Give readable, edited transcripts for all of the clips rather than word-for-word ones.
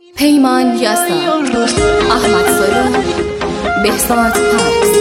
پیمان یاسا، احمد سلو، بهزاد پارس.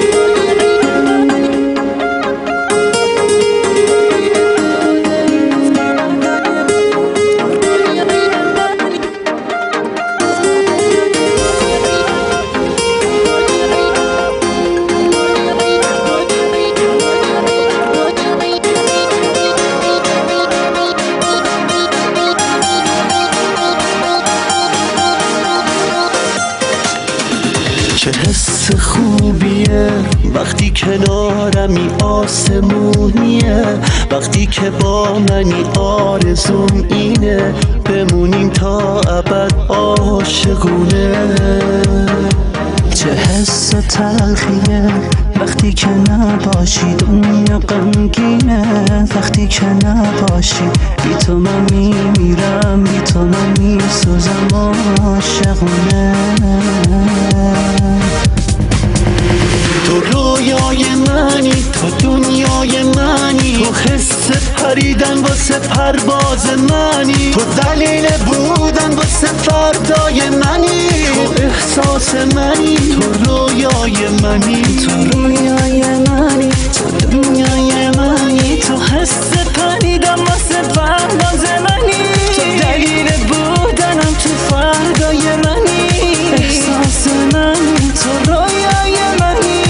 چه حس خوبیه وقتی کنارمی، آسمونیه وقتی که با منی، آرزوم اینه بمونیم تا ابد عاشقونه. چه حس تلخیه وقتی که نباشی، دنیا غمگینه وقتی که نباشی. بی تو من میمیرم، بی تو من میسوزم عاشقونه. تو رویای منی، تو دنیای منی، تو حس پریدن واسه پرواز منی، تو دلیل بودن واسه فردای منی، تو احساس منی، تو رویای منی، تو رویای منی، تو دنیای منی، تو حس پریدن واسه پرواز منی، تو دلیل بودنم تو فردای منی، احساس منی، تو رویای منی.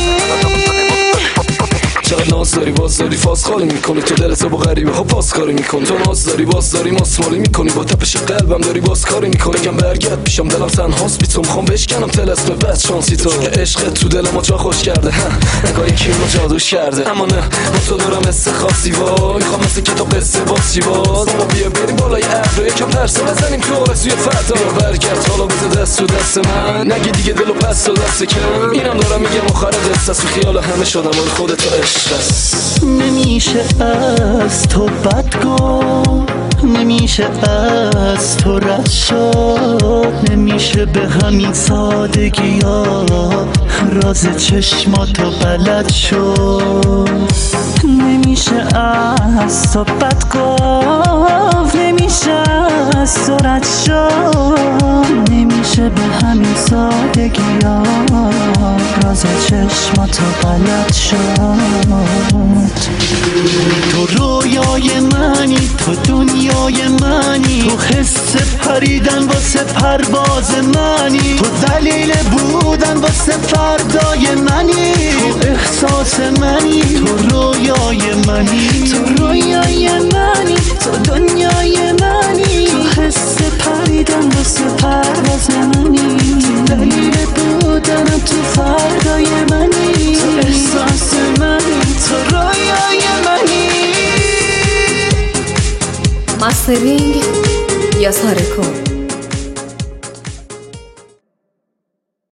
چقدر ناز داری باز داری فاز خالی میکنی، تو دلت با غریبه ها پاس کاری میکنی. تو ناز داری باز داری ماسمالی میکنی، با تپش قلبم داری باز کاری میکنی. بگم برگرد پیشم دلم تنهاست، بی تو میخوام بشکنم طلسم بد شانسی تو. عشقت تو دلم جا خوش کرده، نگاه یکی رو جادوش کرده. اما نه با تو دارم حس خاصی، وای میخوام مثل کتاب قصه بازی باز. اما بیا بریم بالای ابر یکم پرسه بزنیم تو آرزوی فردا. برگرد حالا بده دست تو دست من، نگی دیگه دلو پس و دست کم. اینم دارم میگم آخر قصه است، خیال همه شدم ولی خودت عشق است. نمیشه از تو بد گفت، نمیشه از تو رد شد، نمیشه به همین سادگی ها راز چشماتو بلد شد. نمیشه از تو بد گفت، نمیشه از تو رد شد، نمیشه به همین سادگی ها راز چشماتو بلد شد. تو رویای منی، تو دنیای منی، تو حس پریدن واسه پرواز منی، تو دلیل بودن واسه فردای منی، تو احساس منی، تو رویای منی، تو رویای منی، تو دنیای منی، تو حس پریدن واسه پرواز منی، تو دلیل بودن تو فردای منی، تو احساس منی، تو رویای منی. ماسترینگ یاسا رکورد.